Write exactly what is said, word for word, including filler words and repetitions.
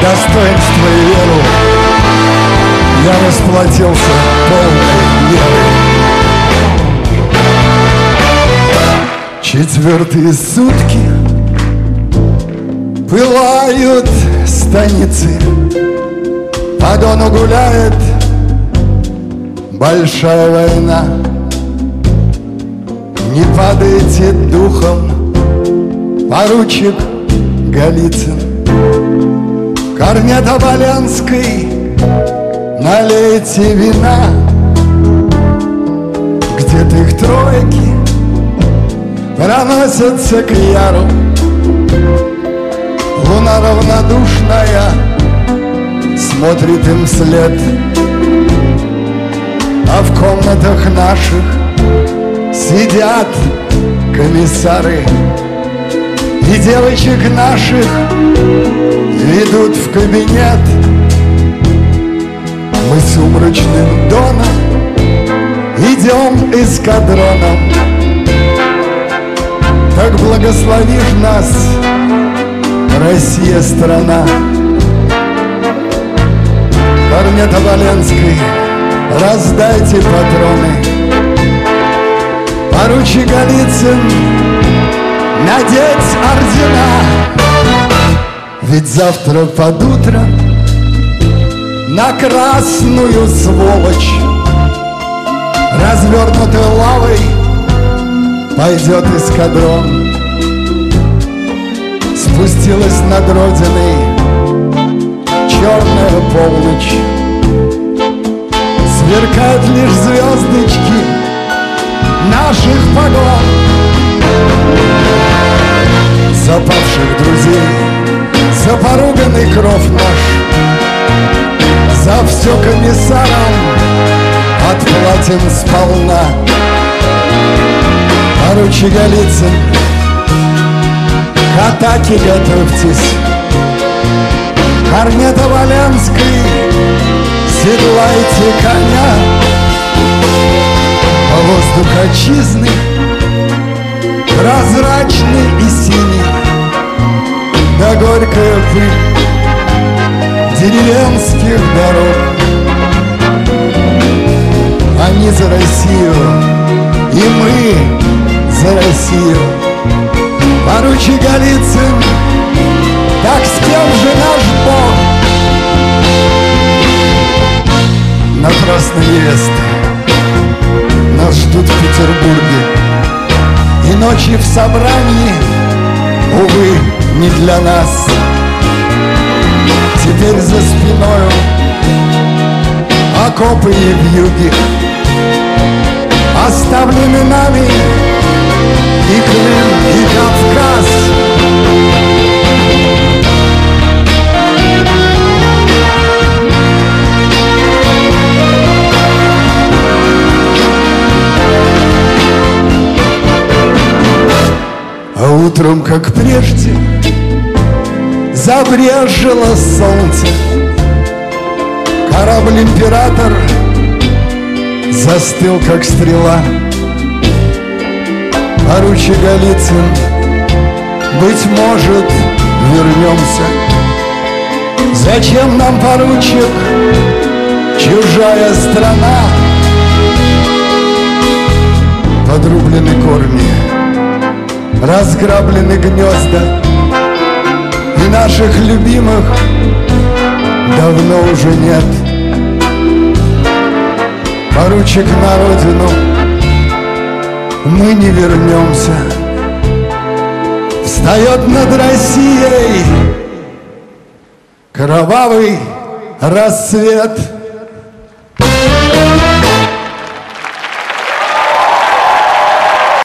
достоинство и веру я расплатился полной мерой. Четвертые сутки пылают станицы, по Дону гуляет большая война. Не падайте духом, поручик Голицын, корнет Оболянской налейте вина. Где-то их тройки проносятся к яру. Луна равнодушная смотрит им вслед, а в комнатах наших сидят комиссары, и девочек наших ведут в кабинет. Мы сумрачным доном идем эскадроном. Так благословишь нас, Россия, страна. Корнет Оболенской, раздайте патроны. Поручик Голицын, надеть ордена. Ведь завтра под утро на красную сволочь, развернутой лавой, пойдет эскадрон. Спустилась над Родиной черная полночь, сверкают лишь звездочки наших погон. За павших друзей, за поруганный кров наш, за все комиссарам отплатим сполна. Поручик Голицын, к атаке готовьтесь. Корнет Оболенской, седлайте коня. Воздух отчизны прозрачный и синий, да горькая пыль деревенских дорог. Они за Россию, и мы за Россию. Поручик Голицын, так с кем же наш Бог? Напрасно невесты нас ждут в Петербурге, и ночи в собрании, увы, не для нас. Теперь за спиною окопы и вьюги, оставлены нами и Крым, и Кавказ. А утром, как прежде, забрежило солнце. Корабль «Император» застыл, как стрела. Поручик Голицын, быть может, вернемся. Зачем нам, поручик, чужая страна? Подрублены корни, разграблены гнезда, и наших любимых давно уже нет. Поручик, на родину мы не вернемся. Встает над Россией кровавый рассвет.